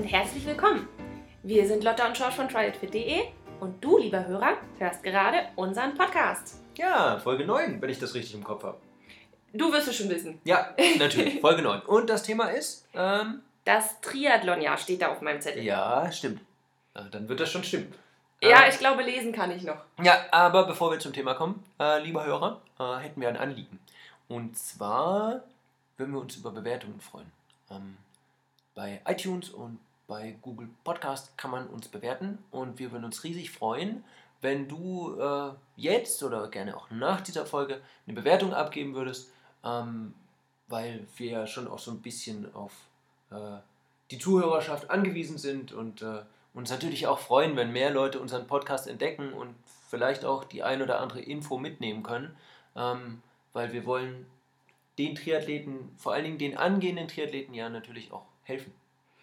und herzlich willkommen. Wir sind Lotta und George von tryitfit.de und du, lieber Hörer, hörst gerade unseren Podcast. Ja, Folge 9, wenn ich das richtig im Kopf habe. Du wirst es schon wissen. Ja, natürlich, Folge 9. Und das Thema ist? Das Triathlon-Jahr steht da auf meinem Zettel. Ja, stimmt. Dann wird das schon stimmen. Ja, ich glaube, lesen kann ich noch. Ja, aber bevor wir zum Thema kommen, lieber Hörer, hätten wir ein Anliegen. Und zwar würden wir uns über Bewertungen freuen. Bei iTunes und bei Google Podcast kann man uns bewerten und wir würden uns riesig freuen, wenn du jetzt oder gerne auch nach dieser Folge eine Bewertung abgeben würdest, weil wir ja schon auch so ein bisschen auf die Zuhörerschaft angewiesen sind und uns natürlich auch freuen, wenn mehr Leute unseren Podcast entdecken und vielleicht auch die ein oder andere Info mitnehmen können, weil wir wollen den Triathleten, vor allen Dingen den angehenden Triathleten ja natürlich auch helfen.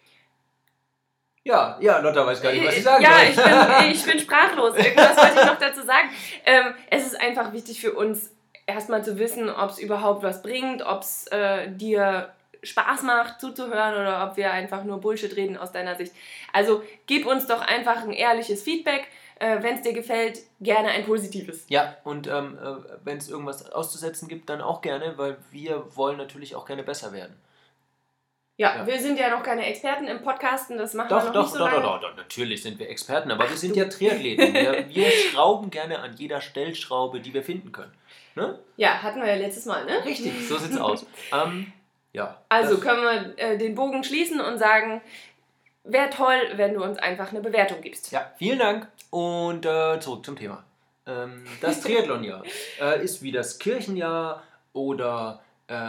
Ja, Lotta weiß gar nicht, was sie sagen soll. Ja, ich bin sprachlos. Irgendwas wollte ich noch dazu sagen. Es ist einfach wichtig für uns, erstmal zu wissen, ob es überhaupt was bringt, ob es dir Spaß macht zuzuhören oder ob wir einfach nur Bullshit reden aus deiner Sicht. Also gib uns doch einfach ein ehrliches Feedback. Wenn es dir gefällt, gerne ein positives. Ja, und wenn es irgendwas auszusetzen gibt, dann auch gerne, weil wir wollen natürlich auch gerne besser werden. Ja, wir sind ja noch keine Experten im Podcasten, das machen wir noch nicht so lange. Doch, natürlich sind wir Experten, aber wir sind ja Triathleten. Wir schrauben gerne an jeder Stellschraube, die wir finden können. Ne? Ja, hatten wir ja letztes Mal, ne? Richtig, so sieht's aus. Ja. Also können wir den Bogen schließen und sagen, wäre toll, wenn du uns einfach eine Bewertung gibst. Ja, vielen Dank und zurück zum Thema. Das Triathlon-Jahr ist wie das Kirchenjahr oder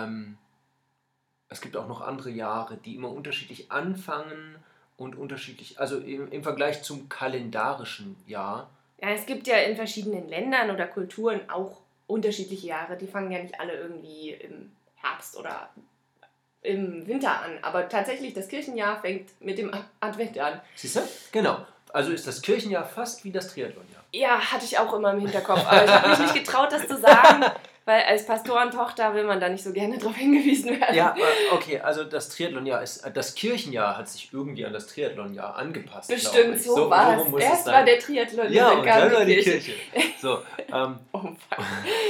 es gibt auch noch andere Jahre, die immer unterschiedlich anfangen und unterschiedlich, also im Vergleich zum kalendarischen Jahr. Ja, es gibt ja in verschiedenen Ländern oder Kulturen auch unterschiedliche Jahre. Die fangen ja nicht alle irgendwie im Herbst oder im Winter an. Aber tatsächlich, das Kirchenjahr fängt mit dem Advent an. Siehst du? Genau. Also ist das Kirchenjahr fast wie das Triathlonjahr. Ja, hatte ich auch immer im Hinterkopf. Aber ich habe mich nicht getraut, das zu sagen, weil als Pastorentochter will man da nicht so gerne drauf hingewiesen werden. Ja, okay, also das Triathlonjahr ist, das Kirchenjahr hat sich irgendwie an das Triathlonjahr angepasst. Bestimmt, so war es. Erst war der Triathlon, ja, und dann war die Kirche. So, oh fuck.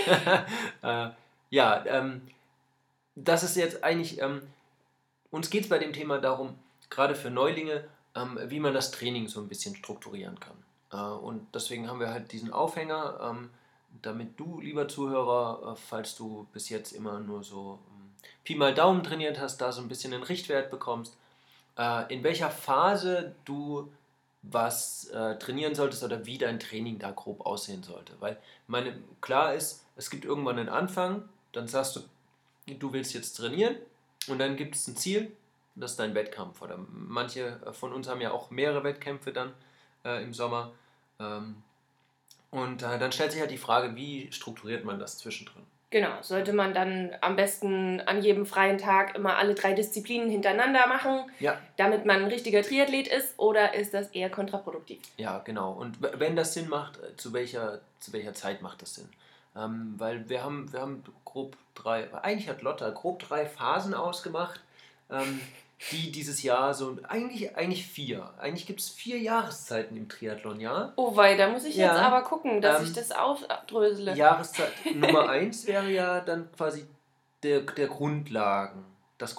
das ist jetzt eigentlich, uns geht es bei dem Thema darum, gerade für Neulinge, wie man das Training so ein bisschen strukturieren kann. Und deswegen haben wir halt diesen Aufhänger, damit du, lieber Zuhörer, falls du bis jetzt immer nur so Pi mal Daumen trainiert hast, da so ein bisschen einen Richtwert bekommst, in welcher Phase du was trainieren solltest oder wie dein Training da grob aussehen sollte. Weil, klar ist, es gibt irgendwann einen Anfang, dann sagst du willst jetzt trainieren und dann gibt es ein Ziel, das ist dein Wettkampf. Oder manche von uns haben ja auch mehrere Wettkämpfe dann im Sommer. Und dann stellt sich halt die Frage, wie strukturiert man das zwischendrin? Genau, sollte man dann am besten an jedem freien Tag immer alle 3 Disziplinen hintereinander machen, damit man ein richtiger Triathlet ist, oder ist das eher kontraproduktiv? Ja, genau. Und wenn das Sinn macht, zu welcher Zeit macht das Sinn? Weil wir haben grob 3, eigentlich hat Lotta grob 3 Phasen ausgemacht, die dieses Jahr so, eigentlich 4. Eigentlich gibt es 4 Jahreszeiten im Triathlon-Jahr. Oh wei, da muss ich jetzt aber gucken, dass ich das aufdrösele. Jahreszeit Nummer 1 wäre ja dann quasi das Grundlagending. Das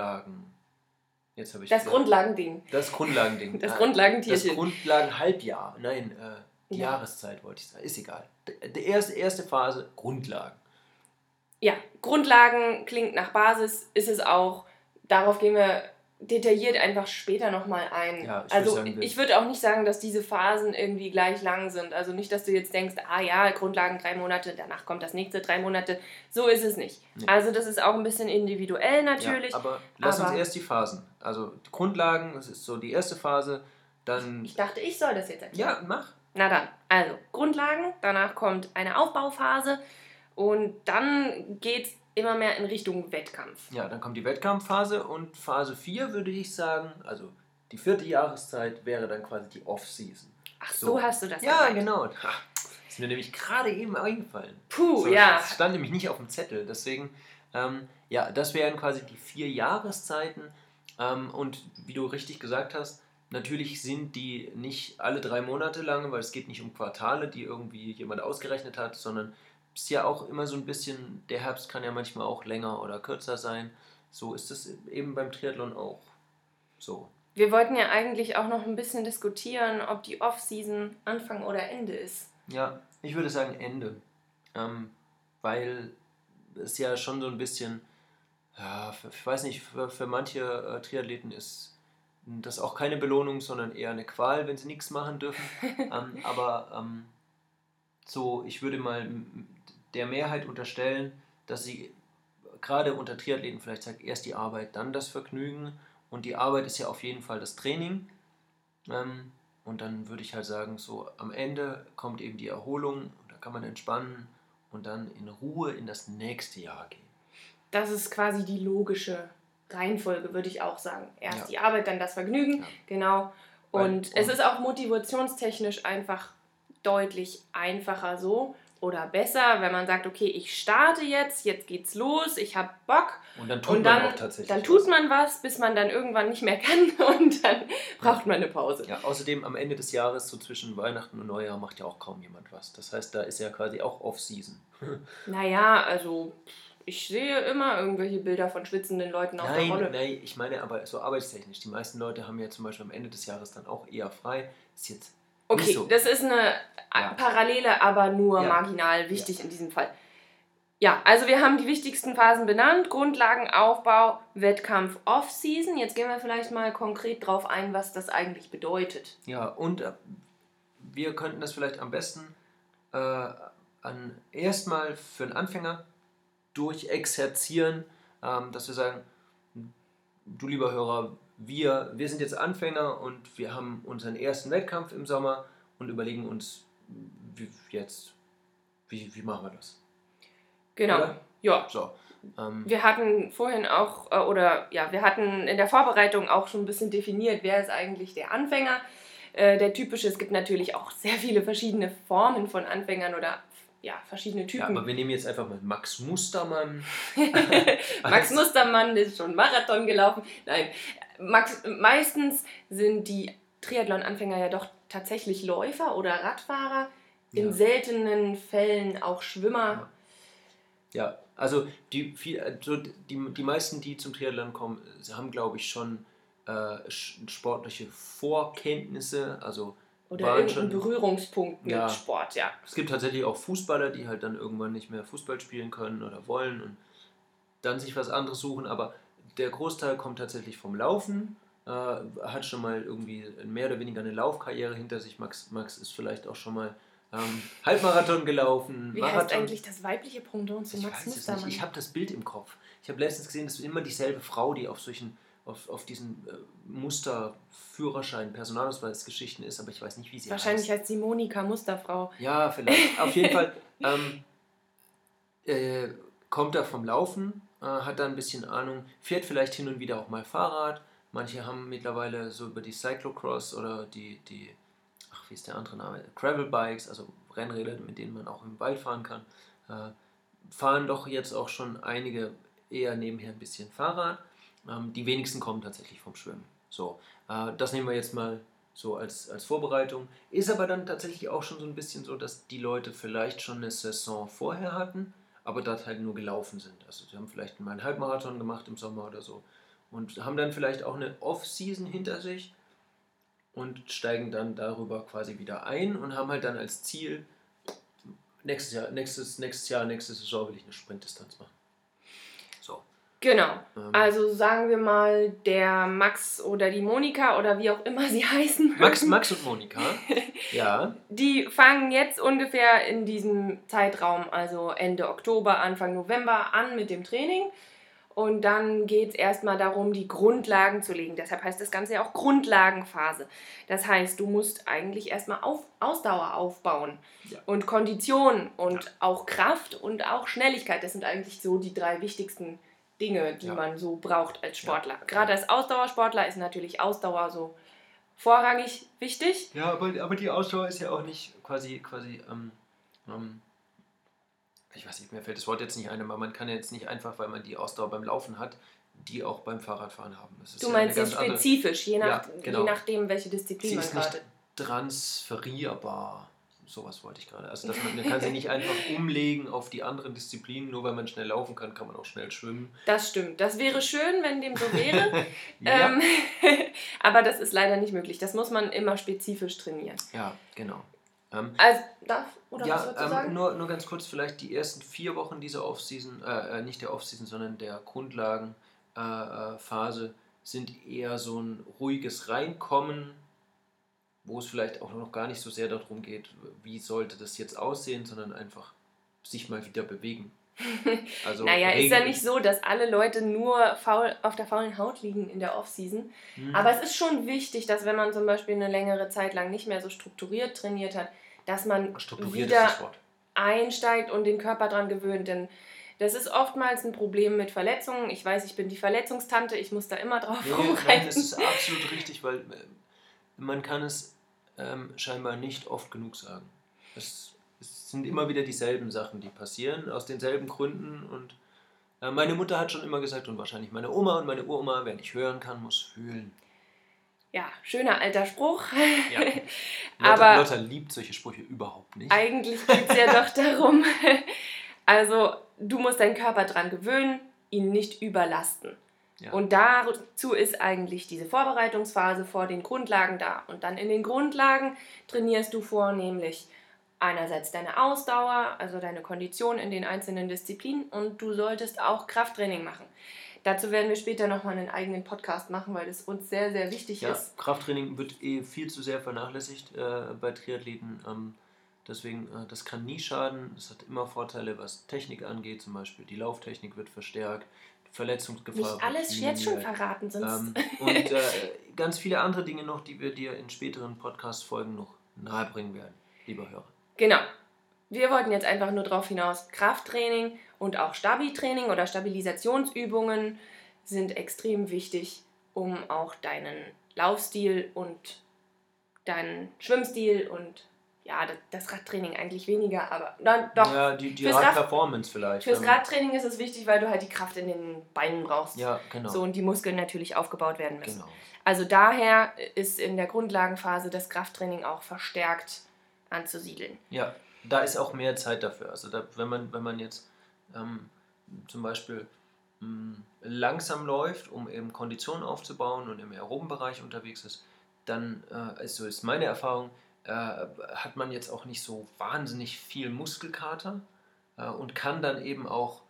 Grundlagending. Das Grundlagending. Das Grundlagentierchen. Das Grundlagenhalbjahr. Nein, die Jahreszeit wollte ich sagen. Ist egal. Die erste Phase, Grundlagen. Ja, Grundlagen klingt nach Basis, ist es auch. Darauf gehen wir detailliert einfach später nochmal ein. Ja, ich würde auch nicht sagen, dass diese Phasen irgendwie gleich lang sind. Also nicht, dass du jetzt denkst, Grundlagen 3 Monate, danach kommt das nächste 3 Monate. So ist es nicht. Nee. Also das ist auch ein bisschen individuell natürlich. Ja, aber lass uns erst die Phasen. Also die Grundlagen, das ist so die erste Phase. Dann. Ich dachte, ich soll das jetzt erklären. Ja, mach. Na dann, also Grundlagen, danach kommt eine Aufbauphase und dann geht's immer mehr in Richtung Wettkampf. Ja, dann kommt die Wettkampfphase und Phase 4 würde ich sagen, also die 4. Jahreszeit wäre dann quasi die Off-Season. Ach, so hast du das gesagt. Ja, genau. Ist mir nämlich gerade eben eingefallen. Das stand nämlich nicht auf dem Zettel, deswegen, das wären quasi die 4 Jahreszeiten. Und wie du richtig gesagt hast, natürlich sind die nicht alle 3 Monate lang, weil es geht nicht um Quartale, die irgendwie jemand ausgerechnet hat, sondern es ist ja auch immer so ein bisschen, der Herbst kann ja manchmal auch länger oder kürzer sein. So ist es eben beim Triathlon auch so. Wir wollten ja eigentlich auch noch ein bisschen diskutieren, ob die Off-Season Anfang oder Ende ist. Ja, ich würde sagen Ende. Weil es ja schon so ein bisschen, ja, ich weiß nicht, für manche Triathleten ist das auch keine Belohnung, sondern eher eine Qual, wenn sie nichts machen dürfen. Aber so, ich würde mal der Mehrheit unterstellen, dass sie gerade unter Triathleten vielleicht sagt, erst die Arbeit, dann das Vergnügen. Und die Arbeit ist ja auf jeden Fall das Training. Und dann würde ich halt sagen, so am Ende kommt eben die Erholung, da kann man entspannen und dann in Ruhe in das nächste Jahr gehen. Das ist quasi die logische Reihenfolge, würde ich auch sagen. Erst Ja. die Arbeit, dann das Vergnügen, Ja. genau. Und es und- ist auch motivationstechnisch einfach deutlich einfacher so oder besser, wenn man sagt, okay, ich starte jetzt geht's los, ich habe Bock. Und dann tut Und man dann, auch tatsächlich dann was. tut man was, bis man dann irgendwann nicht mehr kann und dann braucht man eine Pause. Ja, außerdem am Ende des Jahres, so zwischen Weihnachten und Neujahr, macht ja auch kaum jemand was. Das heißt, da ist ja quasi auch Off-Season. Naja, also ich sehe immer irgendwelche Bilder von schwitzenden Leuten auf der Rolle. Nein, ich meine aber so arbeitstechnisch. Die meisten Leute haben ja zum Beispiel am Ende des Jahres dann auch eher frei. Ist jetzt Okay, nicht so. das ist eine Ja. Parallele, aber nur Ja. marginal wichtig in diesem Fall. Ja, also wir haben die wichtigsten Phasen benannt. Grundlagenaufbau, Wettkampf, Off-Season. Jetzt gehen wir vielleicht mal konkret drauf ein, was das eigentlich bedeutet. Ja, und wir könnten das vielleicht am besten erstmal für einen Anfänger durchexerzieren, dass wir sagen, du lieber Hörer, wir sind jetzt Anfänger und wir haben unseren ersten Wettkampf im Sommer und überlegen uns wie machen wir das? Genau, Oder? ja. So. Wir hatten vorhin auch, wir hatten in der Vorbereitung auch schon ein bisschen definiert, wer ist eigentlich der Anfänger. Der typische, es gibt natürlich auch sehr viele verschiedene Formen von Anfängern oder verschiedene Ja, Typen. aber wir nehmen jetzt einfach mal Max Mustermann. Max Mustermann ist schon Marathon gelaufen. Nein, meistens sind die Triathlon-Anfänger ja doch tatsächlich Läufer oder Radfahrer. In Ja. seltenen Fällen auch Schwimmer. Ja, also die meisten, die zum Triathlon kommen, haben, glaube ich, schon sportliche Vorkenntnisse, also Oder waren irgendeinen schon. Berührungspunkt mit Ja. Sport, ja. Es gibt tatsächlich auch Fußballer, die halt dann irgendwann nicht mehr Fußball spielen können oder wollen und dann sich was anderes suchen, aber der Großteil kommt tatsächlich vom Laufen, hat schon mal irgendwie mehr oder weniger eine Laufkarriere hinter sich. Max ist vielleicht auch schon mal Halbmarathon gelaufen, Wie Marathon. heißt eigentlich das weibliche Pendant zu Ich Max weiß es Mustermann? nicht. Ich habe das Bild im Kopf. Ich habe letztens gesehen, dass immer dieselbe Frau, die auf diesen Musterführerschein, Personalausweisgeschichten ist, aber ich weiß nicht, wie sie Wahrscheinlich heißt. heißt sie Monika Musterfrau. Ja, vielleicht. Auf jeden Fall kommt er vom Laufen, hat da ein bisschen Ahnung, fährt vielleicht hin und wieder auch mal Fahrrad. Manche haben mittlerweile so über die Cyclocross oder wie ist der andere Name? Gravelbikes, also Rennräder, mit denen man auch im Wald fahren kann. Fahren doch jetzt auch schon einige eher nebenher ein bisschen Fahrrad. Die wenigsten kommen tatsächlich vom Schwimmen. So, das nehmen wir jetzt mal so als Vorbereitung. Ist aber dann tatsächlich auch schon so ein bisschen so, dass die Leute vielleicht schon eine Saison vorher hatten, aber dort halt nur gelaufen sind. Also sie haben vielleicht mal einen Halbmarathon gemacht im Sommer oder so und haben dann vielleicht auch eine Off-Season hinter sich und steigen dann darüber quasi wieder ein und haben halt dann als Ziel, nächste Saison will ich eine Sprintdistanz machen. So. Genau. Also sagen wir mal, der Max oder die Monika oder wie auch immer sie heißen. Max und Monika, ja. Die fangen jetzt ungefähr in diesem Zeitraum, also Ende Oktober, Anfang November an mit dem Training. Und dann geht es erstmal darum, die Grundlagen zu legen. Deshalb heißt das Ganze ja auch Grundlagenphase. Das heißt, du musst eigentlich erstmal Ausdauer aufbauen. Ja. Und Kondition und auch Kraft und auch Schnelligkeit. Das sind eigentlich so die 3 wichtigsten Dinge, die man so braucht als Sportler. Gerade als Ausdauersportler ist natürlich Ausdauer so vorrangig wichtig. Ja, aber die Ausdauer ist ja auch nicht quasi ich weiß nicht, mir fällt das Wort jetzt nicht ein, aber man kann ja jetzt nicht einfach, weil man die Ausdauer beim Laufen hat, die auch beim Fahrradfahren haben. Das ist du meinst jetzt spezifisch, je nachdem, welche Disziplin man gerade... Sie ist nicht transferierbar. Sowas wollte ich gerade. Also man kann sie nicht einfach umlegen auf die anderen Disziplinen, nur weil man schnell laufen kann, kann man auch schnell schwimmen. Das stimmt. Das wäre schön, wenn dem so wäre. Ja. Aber das ist leider nicht möglich. Das muss man immer spezifisch trainieren. Ja, genau. Was würdest du sagen? Nur ganz kurz, vielleicht die ersten 4 Wochen dieser Off-Season, nicht der Off-Season, sondern der Grundlagenphase, sind eher so ein ruhiges Reinkommen, wo es vielleicht auch noch gar nicht so sehr darum geht, wie sollte das jetzt aussehen, sondern einfach sich mal wieder bewegen. Also ist ja nicht so, dass alle Leute nur auf der faulen Haut liegen in der Off-Season. Aber es ist schon wichtig, dass wenn man zum Beispiel eine längere Zeit lang nicht mehr so strukturiert trainiert hat, dass man wieder einsteigt und den Körper dran gewöhnt. Denn das ist oftmals ein Problem mit Verletzungen. Ich weiß, ich bin die Verletzungstante, ich muss da immer drauf rumreiten. Nein, das ist absolut richtig, weil man kann es scheinbar nicht oft genug sagen. Es sind immer wieder dieselben Sachen, die passieren, aus denselben Gründen. Und meine Mutter hat schon immer gesagt, und wahrscheinlich meine Oma und meine Uroma, wer nicht hören kann, muss fühlen. Ja, schöner alter Spruch. Ja. Aber Lotta liebt solche Sprüche überhaupt nicht. Eigentlich geht es ja doch darum, also du musst deinen Körper dran gewöhnen, ihn nicht überlasten. Ja. Und dazu ist eigentlich diese Vorbereitungsphase vor den Grundlagen da. Und dann in den Grundlagen trainierst du vornehmlich einerseits deine Ausdauer, also deine Kondition in den einzelnen Disziplinen, und du solltest auch Krafttraining machen. Dazu werden wir später nochmal einen eigenen Podcast machen, weil das uns sehr, sehr wichtig ist. Krafttraining wird viel zu sehr vernachlässigt bei Triathleten. Deswegen, das kann nie schaden. Es hat immer Vorteile, was Technik angeht. Zum Beispiel die Lauftechnik wird verstärkt. Verletzungsgefahr. Nicht alles jetzt schon verraten, sonst... Und ganz viele andere Dinge noch, die wir dir in späteren Podcast-Folgen noch nahebringen werden, lieber Hörer. Genau. Wir wollten jetzt einfach nur darauf hinaus, Krafttraining und auch Stabi-Training oder Stabilisationsübungen sind extrem wichtig, um auch deinen Laufstil und deinen Schwimmstil und das Radtraining eigentlich weniger, aber doch. Ja, die Radperformance vielleicht. Fürs Radtraining ist es wichtig, weil du halt die Kraft in den Beinen brauchst. Ja, genau. So, und die Muskeln natürlich aufgebaut werden müssen. Genau. Also daher ist in der Grundlagenphase das Krafttraining auch verstärkt anzusiedeln. Ja, da ist auch mehr Zeit dafür. Also wenn man jetzt zum Beispiel langsam läuft, um eben Kondition aufzubauen und im aeroben Bereich unterwegs ist, dann, so ist meine Erfahrung, hat man jetzt auch nicht so wahnsinnig viel Muskelkater und kann dann eben auch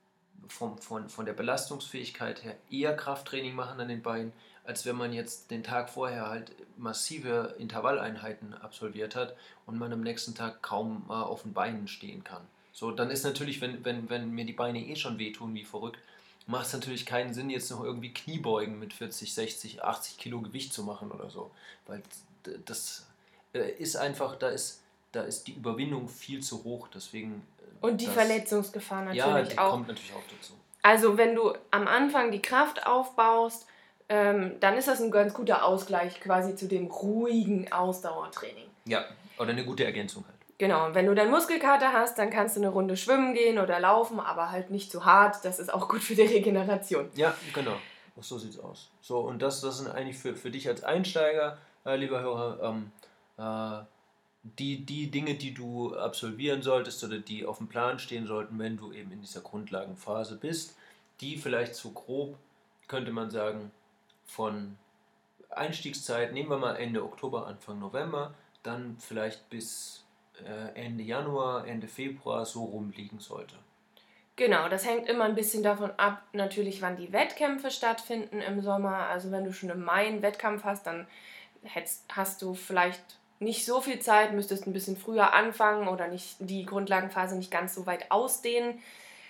von der Belastungsfähigkeit her eher Krafttraining machen an den Beinen, als wenn man jetzt den Tag vorher halt massive Intervalleinheiten absolviert hat und man am nächsten Tag kaum auf den Beinen stehen kann. So, dann ist natürlich, wenn mir die Beine eh schon wehtun wie verrückt, macht es natürlich keinen Sinn, jetzt noch irgendwie Kniebeugen mit 40, 60, 80 Kilo Gewicht zu machen oder so. Weil das ist einfach, da ist die Überwindung viel zu hoch. Deswegen, und die Verletzungsgefahr natürlich auch. Ja, die kommt natürlich auch dazu. Also wenn du am Anfang die Kraft aufbaust, dann ist das ein ganz guter Ausgleich quasi zu dem ruhigen Ausdauertraining. Ja, oder eine gute Ergänzung halt. Genau, und wenn du dann Muskelkater hast, dann kannst du eine Runde schwimmen gehen oder laufen, aber halt nicht zu hart. Das ist auch gut für die Regeneration. Ja, genau. So sieht's aus. So, und das sind eigentlich für dich als Einsteiger, lieber Hörer, die Dinge, die du absolvieren solltest oder die auf dem Plan stehen sollten, wenn du eben in dieser Grundlagenphase bist, die vielleicht so grob, könnte man sagen, von Einstiegszeit, nehmen wir mal Ende Oktober, Anfang November, dann vielleicht bis Ende Januar, Ende Februar so rumliegen sollte. Genau, das hängt immer ein bisschen davon ab, natürlich, wann die Wettkämpfe stattfinden im Sommer. Also wenn du schon im Mai einen Wettkampf hast, dann hast du vielleicht nicht so viel Zeit, müsstest ein bisschen früher anfangen oder nicht die Grundlagenphase nicht ganz so weit ausdehnen.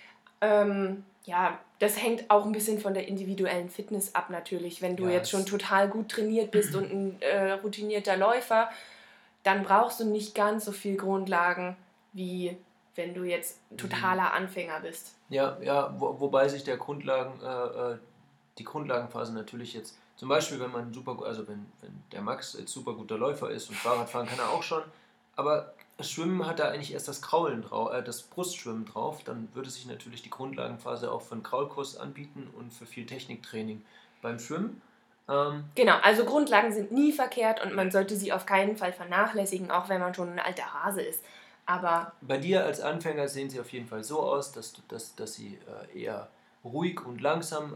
Das hängt auch ein bisschen von der individuellen Fitness ab natürlich. Wenn du jetzt schon total gut trainiert bist und ein routinierter Läufer, dann brauchst du nicht ganz so viel Grundlagen, wie wenn du jetzt totaler Anfänger bist. Ja, wobei sich die Grundlagenphase natürlich jetzt, zum Beispiel wenn man wenn der Max jetzt super guter Läufer ist und Fahrrad fahren kann er auch schon, aber Schwimmen hat da eigentlich erst das Kraulen drauf, das Brustschwimmen drauf. Dann würde sich natürlich die Grundlagenphase auch für einen Kraulkurs anbieten und für viel Techniktraining beim Schwimmen. Genau, also Grundlagen sind nie verkehrt und man sollte sie auf keinen Fall vernachlässigen, auch wenn man schon ein alter Hase ist. Aber bei dir als Anfänger sehen sie auf jeden Fall so aus, dass sie eher ruhig und langsam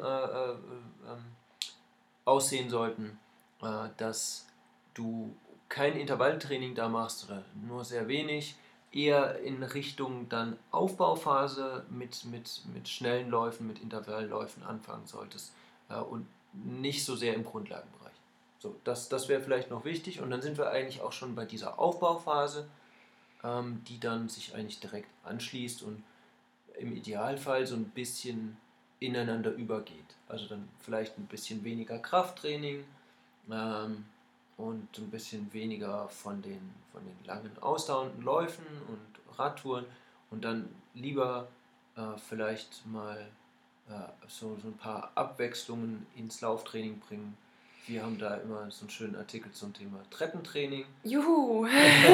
aussehen sollten, dass du kein Intervalltraining da machst oder nur sehr wenig, eher in Richtung dann Aufbauphase mit schnellen Läufen, mit Intervallläufen anfangen solltest und nicht so sehr im Grundlagenbereich. So, das wäre vielleicht noch wichtig und dann sind wir eigentlich auch schon bei dieser Aufbauphase, die dann sich eigentlich direkt anschließt und im Idealfall so ein bisschen ineinander übergeht. Also dann vielleicht ein bisschen weniger Krafttraining und ein bisschen weniger von den langen ausdauernden Läufen und Radtouren und dann lieber vielleicht mal so ein paar Abwechslungen ins Lauftraining bringen. Wir haben da immer so einen schönen Artikel zum Thema Treppentraining. Juhu!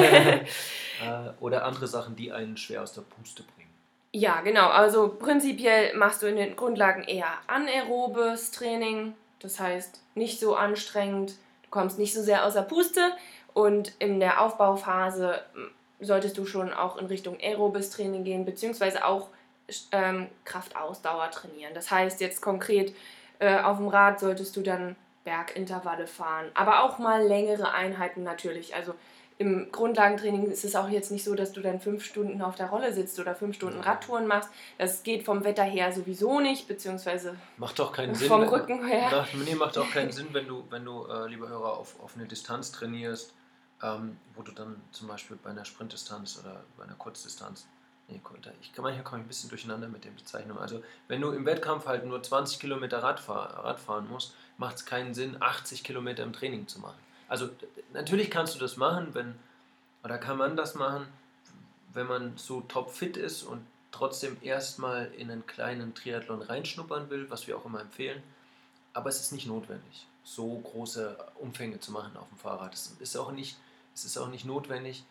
Oder andere Sachen, die einen schwer aus der Puste bringen. Ja, genau. Also prinzipiell machst du in den Grundlagen eher anaerobes Training. Das heißt, nicht so anstrengend. Du kommst nicht so sehr aus der Puste. Und in der Aufbauphase solltest du schon auch in Richtung aerobes Training gehen, beziehungsweise auch Kraftausdauer trainieren. Das heißt jetzt konkret, auf dem Rad solltest du dann Bergintervalle fahren. Aber auch mal längere Einheiten natürlich. Also im Grundlagentraining ist es auch jetzt nicht so, dass du dann 5 Stunden auf der Rolle sitzt oder 5 Stunden Radtouren machst. Das geht vom Wetter her sowieso nicht, beziehungsweise macht doch keinen Sinn, vom Rücken her. Macht auch keinen Sinn, wenn du lieber Hörer, auf eine Distanz trainierst, wo du dann zum Beispiel bei einer Sprintdistanz oder bei einer Kurzdistanz, manchmal komme ich ein bisschen durcheinander mit den Bezeichnungen. Also wenn du im Wettkampf halt nur 20 Kilometer Radfahren musst, macht es keinen Sinn, 80 Kilometer im Training zu machen. Also natürlich kannst du das machen, kann man das machen, wenn man so topfit ist und trotzdem erstmal in einen kleinen Triathlon reinschnuppern will, was wir auch immer empfehlen. Aber es ist nicht notwendig, so große Umfänge zu machen auf dem Fahrrad. Es ist auch nicht notwendig,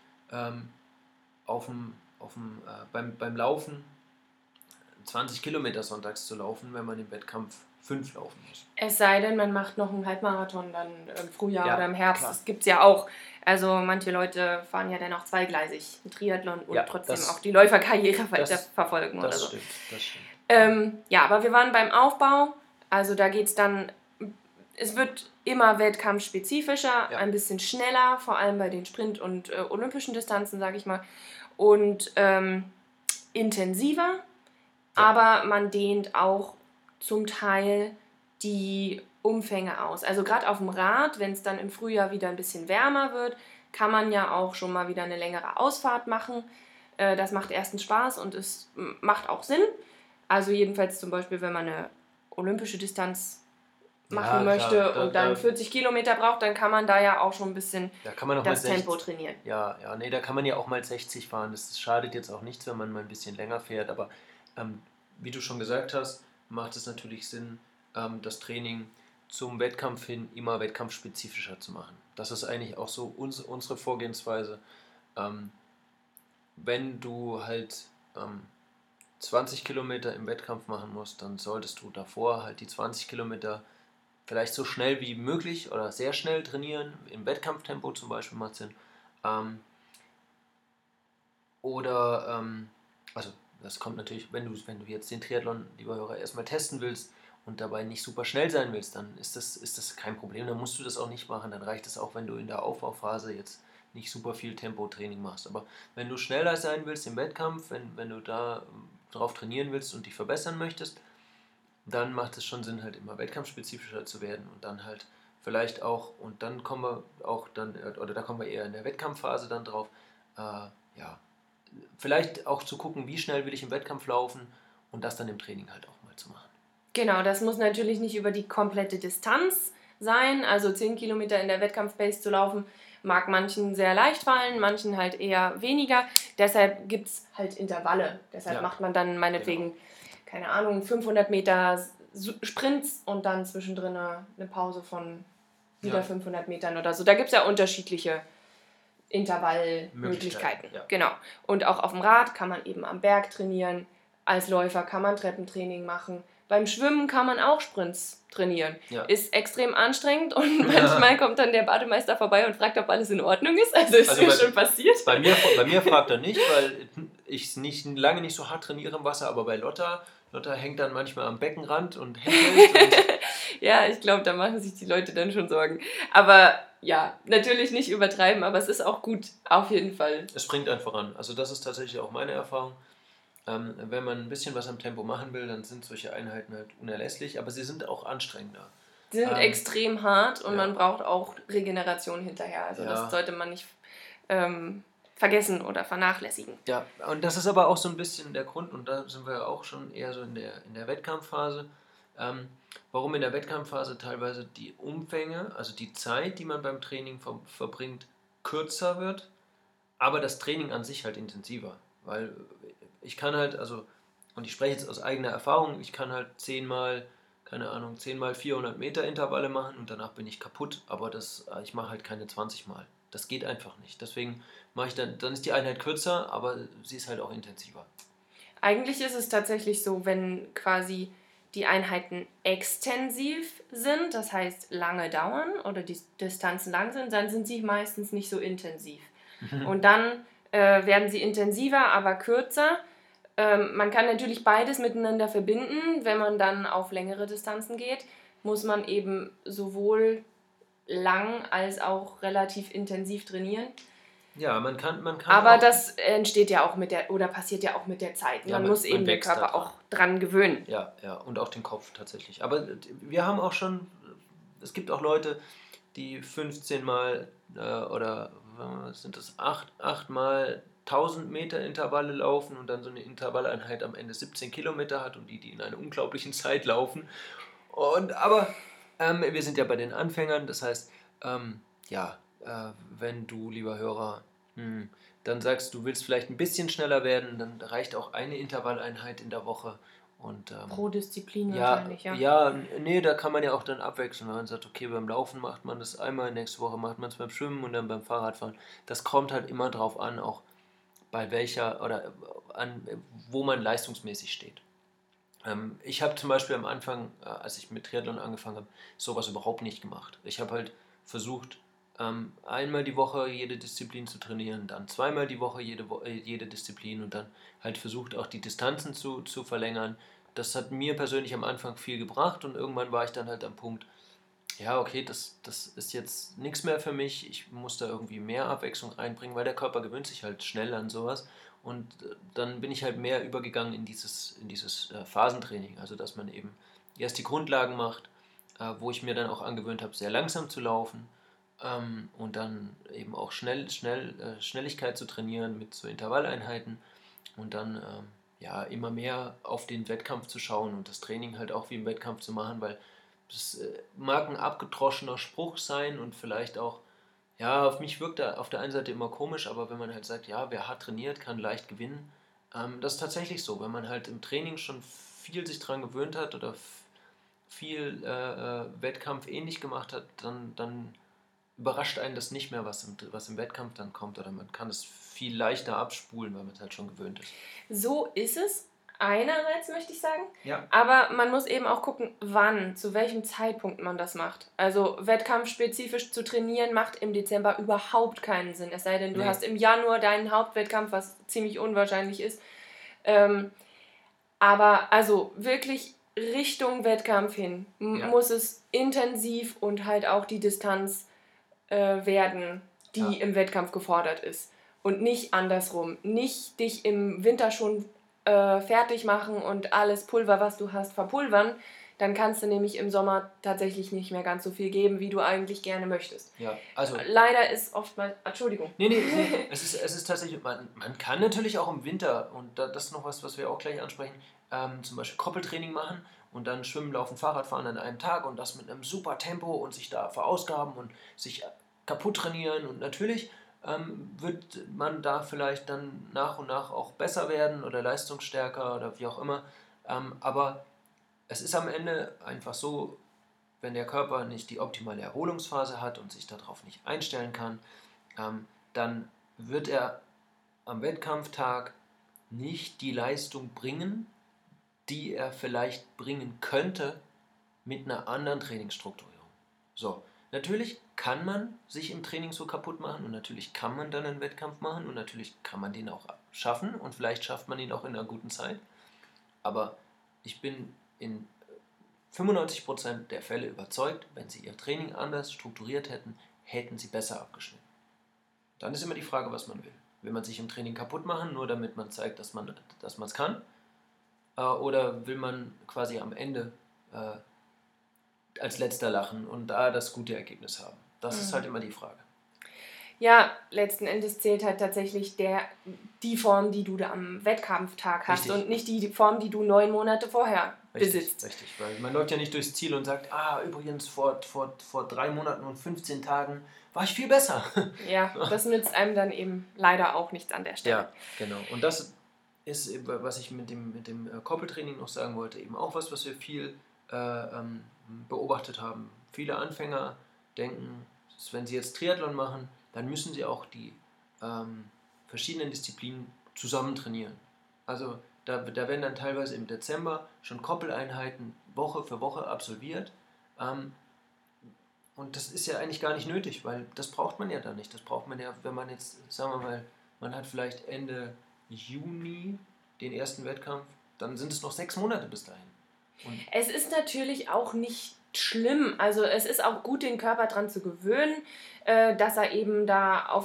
beim Laufen 20 Kilometer sonntags zu laufen, wenn man im Wettkampf 5 laufen muss. Es sei denn, man macht noch einen Halbmarathon dann im Frühjahr oder im Herbst. Klar. Das gibt es ja auch. Also manche Leute fahren ja dann auch zweigleisig im Triathlon und trotzdem auch die Läuferkarriere weiter verfolgen oder so. Das stimmt. Aber wir waren beim Aufbau. Also da geht es dann, es wird immer wettkampfspezifischer, ein bisschen schneller, vor allem bei den Sprint- und olympischen Distanzen, sage ich mal. Und intensiver, aber man dehnt auch zum Teil die Umfänge aus. Also gerade auf dem Rad, wenn es dann im Frühjahr wieder ein bisschen wärmer wird, kann man ja auch schon mal wieder eine längere Ausfahrt machen. Das macht erstens Spaß und es macht auch Sinn. Also jedenfalls zum Beispiel, wenn man eine olympische Distanz machen möchte und dann 40 Kilometer braucht, dann kann man da ja auch schon ein bisschen das Tempo trainieren. Da kann man ja auch mal 60 fahren. Das schadet jetzt auch nichts, wenn man mal ein bisschen länger fährt. Aber wie du schon gesagt hast, macht es natürlich Sinn, das Training zum Wettkampf hin immer wettkampfspezifischer zu machen. Das ist eigentlich auch so unsere Vorgehensweise. Wenn du halt 20 Kilometer im Wettkampf machen musst, dann solltest du davor halt die 20 Kilometer vielleicht so schnell wie möglich oder sehr schnell trainieren, im Wettkampftempo zum Beispiel macht Sinn. Also das kommt natürlich, wenn du jetzt den Triathlon, lieber Hörer, erstmal testen willst und dabei nicht super schnell sein willst, dann ist das kein Problem, dann musst du das auch nicht machen, dann reicht es auch, wenn du in der Aufbauphase jetzt nicht super viel Tempotraining machst. Aber wenn du schneller sein willst im Wettkampf, wenn du da drauf trainieren willst und dich verbessern möchtest, dann macht es schon Sinn, halt immer wettkampfspezifischer zu werden und dann halt vielleicht auch, und dann kommen wir auch dann, oder da kommen wir eher in der Wettkampfphase dann drauf, vielleicht auch zu gucken, wie schnell will ich im Wettkampf laufen und das dann im Training halt auch mal zu machen. Genau, das muss natürlich nicht über die komplette Distanz sein, also 10 Kilometer in der Wettkampf-Pace zu laufen, mag manchen sehr leicht fallen, manchen halt eher weniger. Deshalb gibt es halt Intervalle. Deshalb macht man dann meinetwegen, keine Ahnung, 500 Meter Sprints und dann zwischendrin eine Pause von wieder 500 Metern oder so. Da gibt es ja unterschiedliche Intervallmöglichkeiten. Ja. Genau. Und auch auf dem Rad kann man eben am Berg trainieren. Als Läufer kann man Treppentraining machen. Beim Schwimmen kann man auch Sprints trainieren. Ja. Ist extrem anstrengend und manchmal kommt dann der Bademeister vorbei und fragt, ob alles in Ordnung ist. Also ist mir schon passiert. Bei mir fragt er nicht, weil ich lange nicht so hart trainiere im Wasser, aber bei Lotta hängt dann manchmal am Beckenrand und hält. Ja, ich glaube, da machen sich die Leute dann schon Sorgen. Aber ja, natürlich nicht übertreiben, aber es ist auch gut, auf jeden Fall. Es bringt einen voran. Also das ist tatsächlich auch meine Erfahrung. Wenn man ein bisschen was am Tempo machen will, dann sind solche Einheiten halt unerlässlich, aber sie sind auch anstrengender. Sie sind extrem hart und ja. man braucht auch Regeneration hinterher. Also das sollte man nicht vergessen oder vernachlässigen. Ja, und das ist aber auch so ein bisschen der Grund, und da sind wir auch schon eher so in der Wettkampfphase, warum in der Wettkampfphase teilweise die Umfänge, also die Zeit, die man beim Training verbringt, kürzer wird, aber das Training an sich halt intensiver. Weil ich kann halt, und ich spreche jetzt aus eigener Erfahrung, ich kann halt 10 mal 400 Meter Intervalle machen und danach bin ich kaputt, aber ich mache halt keine 20 Mal. Das geht einfach nicht. Deswegen mache ich dann ist die Einheit kürzer, aber sie ist halt auch intensiver. Eigentlich ist es tatsächlich so, wenn quasi die Einheiten extensiv sind, das heißt lange dauern oder die Distanzen lang sind, dann sind sie meistens nicht so intensiv. Und dann werden sie intensiver, aber kürzer. Man kann natürlich beides miteinander verbinden. Wenn man dann auf längere Distanzen geht, muss man eben sowohl lang als auch relativ intensiv trainieren. Ja, man kann aber das entsteht ja auch passiert ja auch mit der Zeit. Man muss eben den Körper auch dran gewöhnen. Ja, und auch den Kopf tatsächlich. Aber wir haben auch schon, es gibt auch Leute, die 15 Mal oder sind das 8 Mal 1000 Meter Intervalle laufen und dann so eine Intervalleinheit am Ende 17 Kilometer hat und die in einer unglaublichen Zeit laufen. Aber wir sind ja bei den Anfängern, das heißt, wenn du, lieber Hörer, dann sagst, du willst vielleicht ein bisschen schneller werden, dann reicht auch eine Intervalleinheit in der Woche. Und, pro Disziplin wahrscheinlich, ja. Ja, nee, da kann man ja auch dann abwechseln. Wenn man sagt, okay, beim Laufen macht man das einmal, nächste Woche macht man es beim Schwimmen und dann beim Fahrradfahren. Das kommt halt immer drauf an, auch bei wo man leistungsmäßig steht. Ich habe zum Beispiel am Anfang, als ich mit Triathlon angefangen habe, sowas überhaupt nicht gemacht. Ich habe halt versucht, einmal die Woche jede Disziplin zu trainieren, dann zweimal die Woche jede Disziplin und dann halt versucht, auch die Distanzen zu verlängern. Das hat mir persönlich am Anfang viel gebracht und irgendwann war ich dann halt am Punkt, ja, okay, das ist jetzt nichts mehr für mich, ich muss da irgendwie mehr Abwechslung reinbringen, weil der Körper gewöhnt sich halt schnell an sowas. Und dann bin ich halt mehr übergegangen in dieses Phasentraining, also dass man eben erst die Grundlagen macht, wo ich mir dann auch angewöhnt habe, sehr langsam zu laufen und dann eben auch Schnelligkeit zu trainieren mit so Intervalleinheiten und dann immer mehr auf den Wettkampf zu schauen und das Training halt auch wie im Wettkampf zu machen, weil das mag ein abgedroschener Spruch sein und vielleicht auch, ja, auf mich wirkt er auf der einen Seite immer komisch, aber wenn man halt sagt, ja, wer hart trainiert, kann leicht gewinnen, das ist tatsächlich so. Wenn man halt im Training schon viel sich dran gewöhnt hat oder viel Wettkampf ähnlich gemacht hat, dann überrascht einen das nicht mehr, was im Wettkampf dann kommt oder man kann es viel leichter abspulen, weil man es halt schon gewöhnt ist. So ist es. Einerseits möchte ich sagen, ja. Aber man muss eben auch gucken, wann, zu welchem Zeitpunkt man das macht. Also wettkampfspezifisch zu trainieren macht im Dezember überhaupt keinen Sinn. Es sei denn, du hast im Januar deinen Hauptwettkampf, was ziemlich unwahrscheinlich ist. Aber also wirklich Richtung Wettkampf hin muss es intensiv und halt auch die Distanz werden, die im Wettkampf gefordert ist. Und nicht andersrum. Nicht dich im Winter schon fertig machen und alles Pulver, was du hast, verpulvern, dann kannst du nämlich im Sommer tatsächlich nicht mehr ganz so viel geben, wie du eigentlich gerne möchtest. Ja, also leider ist oftmals... Entschuldigung. Nee. Es ist tatsächlich... Man kann natürlich auch im Winter, und das ist noch was wir auch gleich ansprechen, zum Beispiel Koppeltraining machen und dann Schwimmen, Laufen, Fahrradfahren an einem Tag und das mit einem super Tempo und sich da verausgaben und sich kaputt trainieren und natürlich... wird man da vielleicht dann nach und nach auch besser werden oder leistungsstärker oder wie auch immer. Aber es ist am Ende einfach so, wenn der Körper nicht die optimale Erholungsphase hat und sich darauf nicht einstellen kann, dann wird er am Wettkampftag nicht die Leistung bringen, die er vielleicht bringen könnte mit einer anderen Trainingsstrukturierung. So, natürlich kann man sich im Training so kaputt machen und natürlich kann man dann einen Wettkampf machen und natürlich kann man den auch schaffen und vielleicht schafft man ihn auch in einer guten Zeit. Aber ich bin in 95% der Fälle überzeugt, wenn sie ihr Training anders strukturiert hätten, hätten sie besser abgeschnitten. Dann ist immer die Frage, was man will. Will man sich im Training kaputt machen, nur damit man zeigt, dass man es kann? Oder will man quasi am Ende als letzter lachen und da das gute Ergebnis haben? Das ist halt immer die Frage. Ja, letzten Endes zählt halt tatsächlich die Form, die du da am Wettkampftag hast. Richtig. Und nicht die Form, die du 9 Monate vorher besitzt. Richtig, weil man läuft ja nicht durchs Ziel und sagt, übrigens vor 3 Monaten und 15 Tagen war ich viel besser. Ja, das nützt einem dann eben leider auch nichts an der Stelle. Ja, genau. Und das ist, was ich mit dem Koppeltraining noch sagen wollte, eben auch was wir viel beobachtet haben. Viele Anfänger denken, wenn sie jetzt Triathlon machen, dann müssen sie auch die verschiedenen Disziplinen zusammen trainieren. Also da werden dann teilweise im Dezember schon Koppeleinheiten Woche für Woche absolviert. Und das ist ja eigentlich gar nicht nötig, weil das braucht man ja dann nicht. Das braucht man ja, wenn man jetzt, sagen wir mal, man hat vielleicht Ende Juni den ersten Wettkampf, dann sind es noch 6 Monate bis dahin. Und es ist natürlich auch nicht schlimm. Also es ist auch gut, den Körper daran zu gewöhnen, dass er eben da auch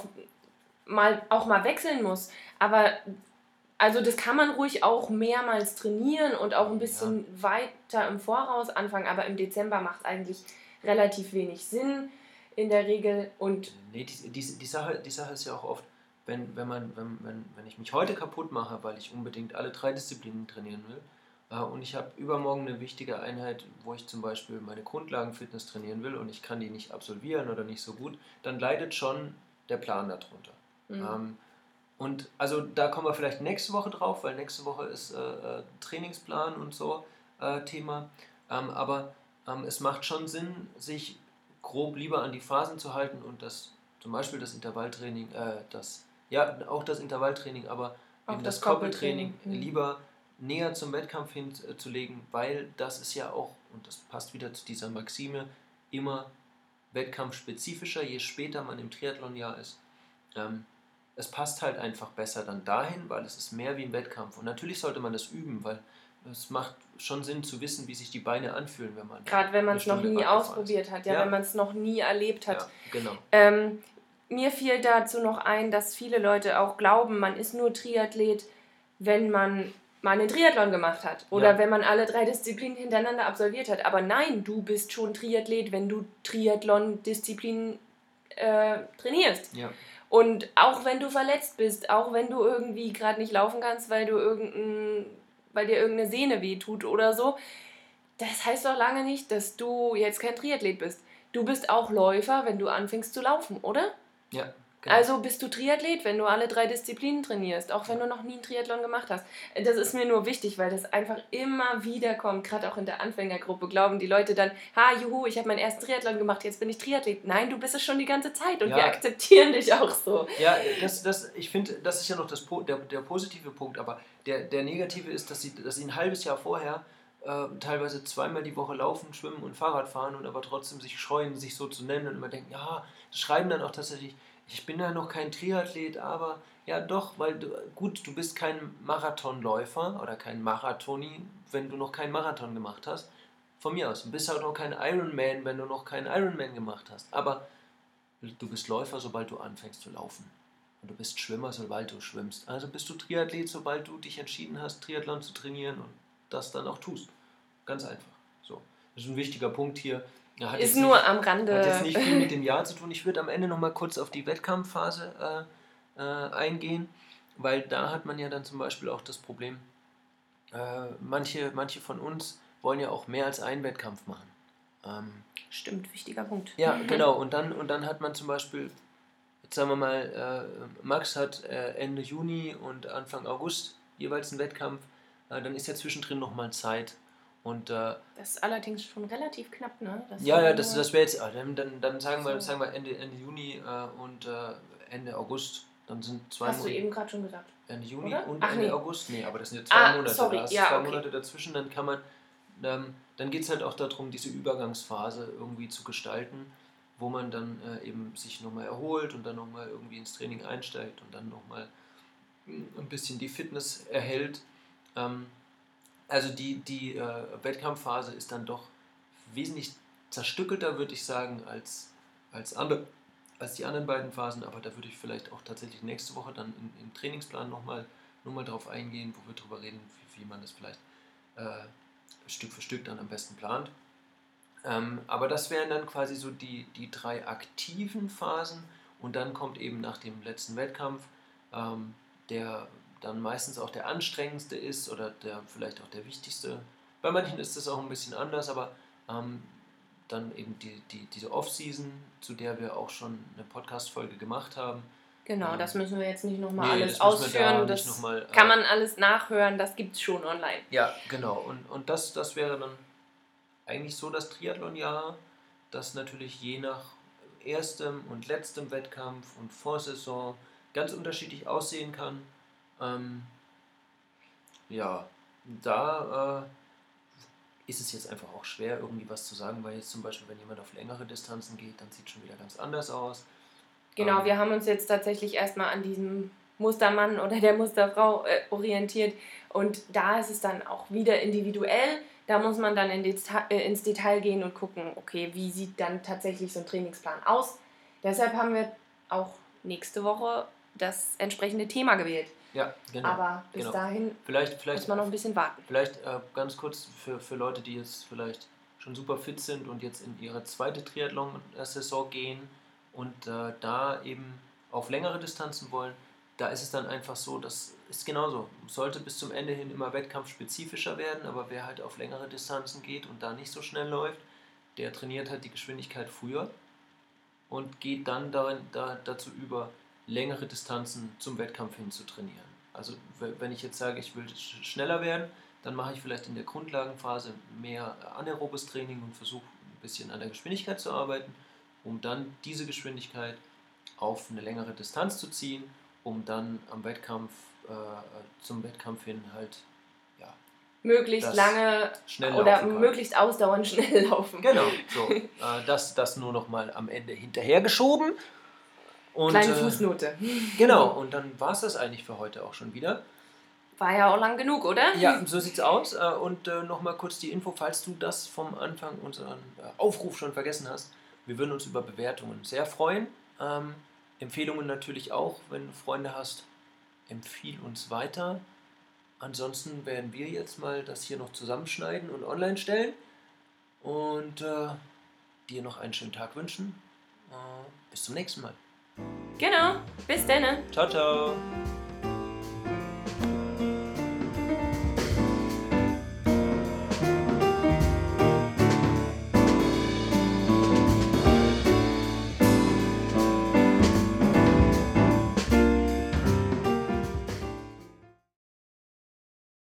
mal wechseln muss. Aber also das kann man ruhig auch mehrmals trainieren und auch ein bisschen weiter im Voraus anfangen. Aber im Dezember macht es eigentlich relativ wenig Sinn in der Regel. Und nee, die Sache ist ja auch oft, wenn ich mich heute kaputt mache, weil ich unbedingt alle 3 Disziplinen trainieren will, und ich habe übermorgen eine wichtige Einheit, wo ich zum Beispiel meine Grundlagenfitness trainieren will und ich kann die nicht absolvieren oder nicht so gut, dann leidet schon der Plan darunter. Mhm. Und also da kommen wir vielleicht nächste Woche drauf, weil nächste Woche ist Trainingsplan und so Thema. Aber es macht schon Sinn, sich grob lieber an die Phasen zu halten und zum Beispiel das Intervalltraining, auch das Intervalltraining, aber auch eben das Koppeltraining lieber näher zum Wettkampf hinzulegen, weil das ist ja auch, und das passt wieder zu dieser Maxime, immer wettkampfspezifischer, je später man im Triathlonjahr ist. Es passt halt einfach besser dann dahin, weil es ist mehr wie ein Wettkampf. Und natürlich sollte man das üben, weil es macht schon Sinn zu wissen, wie sich die Beine anfühlen, wenn man gerade wenn man es noch nie ausprobiert hat, wenn man es noch nie erlebt hat. Ja, genau. Mir fiel dazu noch ein, dass viele Leute auch glauben, man ist nur Triathlet, wenn man mal einen Triathlon gemacht hat oder wenn man alle 3 Disziplinen hintereinander absolviert hat. Aber nein, du bist schon Triathlet, wenn du Triathlon-Disziplinen trainierst. Ja. Und auch wenn du verletzt bist, auch wenn du irgendwie gerade nicht laufen kannst, weil dir irgendeine Sehne wehtut oder so, das heißt doch lange nicht, dass du jetzt kein Triathlet bist. Du bist auch Läufer, wenn du anfängst zu laufen, oder? Ja. Genau. Also bist du Triathlet, wenn du alle 3 Disziplinen trainierst, auch wenn du noch nie einen Triathlon gemacht hast. Das ist mir nur wichtig, weil das einfach immer wieder kommt, gerade auch in der Anfängergruppe, glauben die Leute dann, juhu, ich habe meinen ersten Triathlon gemacht, jetzt bin ich Triathlet. Nein, du bist es schon die ganze Zeit und wir akzeptieren dich auch so. Ja, ich finde, das ist ja noch der positive Punkt, aber der negative ist, dass sie ein halbes Jahr vorher teilweise 2-mal die Woche laufen, schwimmen und Fahrrad fahren und aber trotzdem sich scheuen, sich so zu nennen und immer denken, schreiben dann auch tatsächlich, ich bin ja noch kein Triathlet, aber ja doch, weil du bist kein Marathonläufer oder kein Marathoni, wenn du noch keinen Marathon gemacht hast. Von mir aus. Du bist halt noch kein Ironman, wenn du noch keinen Ironman gemacht hast. Aber du bist Läufer, sobald du anfängst zu laufen. Und du bist Schwimmer, sobald du schwimmst. Also bist du Triathlet, sobald du dich entschieden hast, Triathlon zu trainieren und das dann auch tust. Ganz einfach. So. Das ist ein wichtiger Punkt hier. Ist nur am Rande. Hat jetzt nicht viel mit dem Jahr zu tun. Ich würde am Ende nochmal kurz auf die Wettkampfphase eingehen, weil da hat man ja dann zum Beispiel auch das Problem, manche von uns wollen ja auch mehr als einen Wettkampf machen. Stimmt, wichtiger Punkt. Ja, genau. Und dann hat man zum Beispiel, jetzt sagen wir mal, Max hat Ende Juni und Anfang August jeweils einen Wettkampf, dann ist ja zwischendrin nochmal Zeit. Und, das ist allerdings schon relativ knapp, ne? Das wäre jetzt, dann sagen wir Ende Juni und Ende August, dann sind 2 Monate. Hast du eben gerade schon gesagt. Ende Juni oder? und Ach, Ende nee. August, nee, aber das sind ja 2 Monate, sorry. da hast du 2 Monate dazwischen, dann kann man, dann geht es halt auch darum, diese Übergangsphase irgendwie zu gestalten, wo man dann eben sich nochmal erholt und dann nochmal irgendwie ins Training einsteigt und dann nochmal ein bisschen die Fitness erhält. Also die Wettkampfphase ist dann doch wesentlich zerstückelter, würde ich sagen, als die anderen beiden Phasen, aber da würde ich vielleicht auch tatsächlich nächste Woche dann im Trainingsplan nochmal drauf eingehen, wo wir drüber reden, wie man das vielleicht Stück für Stück dann am besten plant. Aber das wären dann quasi so die 3 aktiven Phasen und dann kommt eben nach dem letzten Wettkampf, der dann meistens auch der anstrengendste ist oder der vielleicht auch der wichtigste. Bei manchen ist das auch ein bisschen anders, aber dann eben diese Off-Season, zu der wir auch schon eine Podcast-Folge gemacht haben. Genau, das müssen wir jetzt nicht nochmal alles ausführen. Das kann man alles nachhören, das gibt es schon online. Ja, genau. Und das wäre dann eigentlich so das Triathlon-Jahr, das natürlich je nach erstem und letztem Wettkampf und Vorsaison ganz unterschiedlich aussehen kann. Da ist es jetzt einfach auch schwer, irgendwie was zu sagen, weil jetzt zum Beispiel, wenn jemand auf längere Distanzen geht, dann sieht es schon wieder ganz anders aus. Genau, wir haben uns jetzt tatsächlich erstmal an diesem Mustermann oder der Musterfrau orientiert und da ist es dann auch wieder individuell. Da muss man dann ins Detail gehen und gucken, okay, wie sieht dann tatsächlich so ein Trainingsplan aus. Deshalb haben wir auch nächste Woche das entsprechende Thema gewählt. Ja, genau. Aber bis dahin muss man noch ein bisschen warten. Vielleicht ganz kurz für Leute, die jetzt vielleicht schon super fit sind und jetzt in ihre zweite Triathlon-Saison gehen und da eben auf längere Distanzen wollen, da ist es dann einfach so, das ist genauso. Sollte bis zum Ende hin immer wettkampfspezifischer werden, aber wer halt auf längere Distanzen geht und da nicht so schnell läuft, der trainiert halt die Geschwindigkeit früher und geht dann dazu über, längere Distanzen zum Wettkampf hin zu trainieren. Also wenn ich jetzt sage, ich will schneller werden, dann mache ich vielleicht in der Grundlagenphase mehr anaerobes Training und versuche ein bisschen an der Geschwindigkeit zu arbeiten, um dann diese Geschwindigkeit auf eine längere Distanz zu ziehen, um dann am Wettkampf, zum Wettkampf hin halt möglichst lange oder möglichst ausdauernd schnell laufen. Genau, so. Das nur noch mal am Ende hinterhergeschoben. Und, kleine Fußnote. Genau, und dann war es das eigentlich für heute auch schon wieder. War ja auch lang genug, oder? Ja, so sieht's aus. Und nochmal kurz die Info, falls du das vom Anfang unseren Aufruf schon vergessen hast. Wir würden uns über Bewertungen sehr freuen. Empfehlungen natürlich auch, wenn du Freunde hast, empfiehl uns weiter. Ansonsten werden wir jetzt mal das hier noch zusammenschneiden und online stellen. Und dir noch einen schönen Tag wünschen. Bis zum nächsten Mal. Genau, bis dann. Ciao, ciao.